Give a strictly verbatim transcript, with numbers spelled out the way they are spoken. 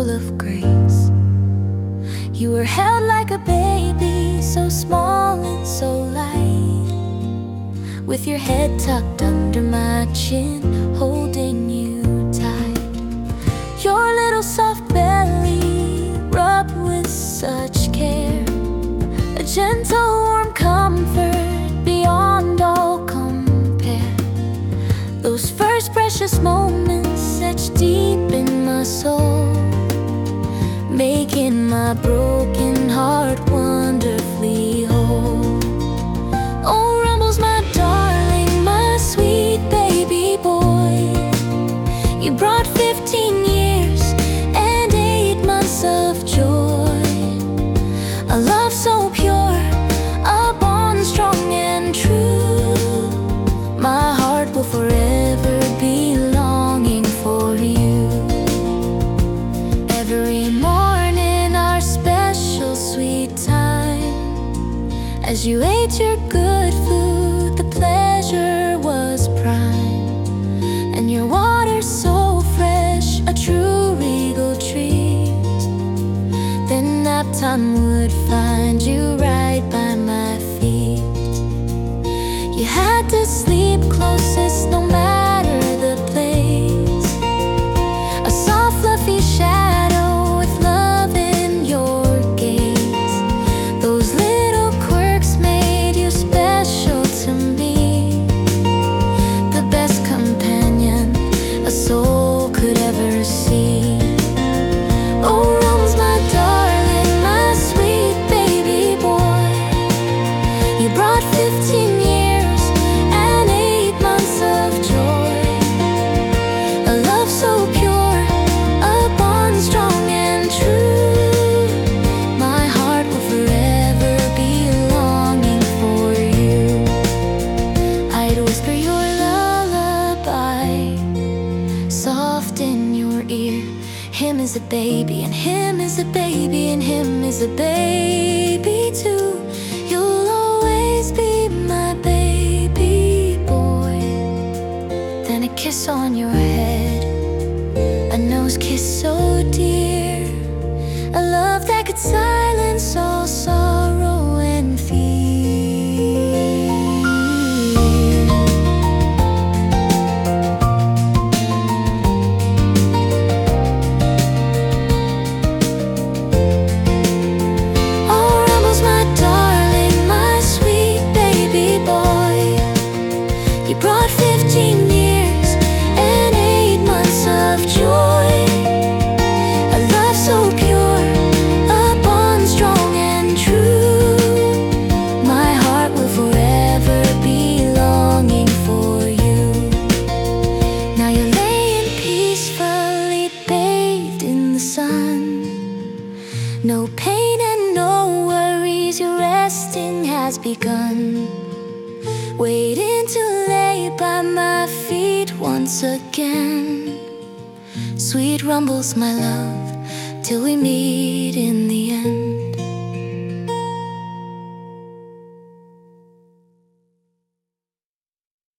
full of grace. You were held like a baby, so small and so light, with your head tucked under my chin, holding you tight. Your little soft belly rubbed with such care, a gentle warm comfort beyond all compare. Those first precious moments etched deep in my soul, making my broken heart wonderfully whole. Oh, Rumbles, my darling, my sweet baby boy, you brought fifteen years and eight months of joy, a love so pure, a bond strong and true. My heart will forever be longing for you. Every morning, our special sweet time, as you ate your good food, the pleasure was prime, and your water so fresh, a true regal treat. Then nap time would find you right by my feet. You had to sleep closest no matter the place, a soft fluffy shadow with love in your gaze. Those little quirks made you special to me, the best companion a soul could ever see. Oh, Rumbles, my darling, my sweet baby boy, you brought fifteen years and eight months of joy, a love so pure, a bond strong and true. My heart will forever be longing for you. I'd whisper your lullaby soft in your ear. Him is a baby, and him is a baby, and him is a baby too. You'll always be my baby boy. Then a kiss on your head, a nose kiss so dear, a love that could silence all sorrow and fear. Oh, Rumbles, my darling, my sweet baby boy, you brought fifteen years and eight months of joy, a love so pure, a bond strong and true. My heart will forever be longing for you. Now you're laying peacefully bathed in the sun, no pain and no worries, your resting has begun, waiting to lay by my feet once again. Sweet Rumbles, my love, till we meet in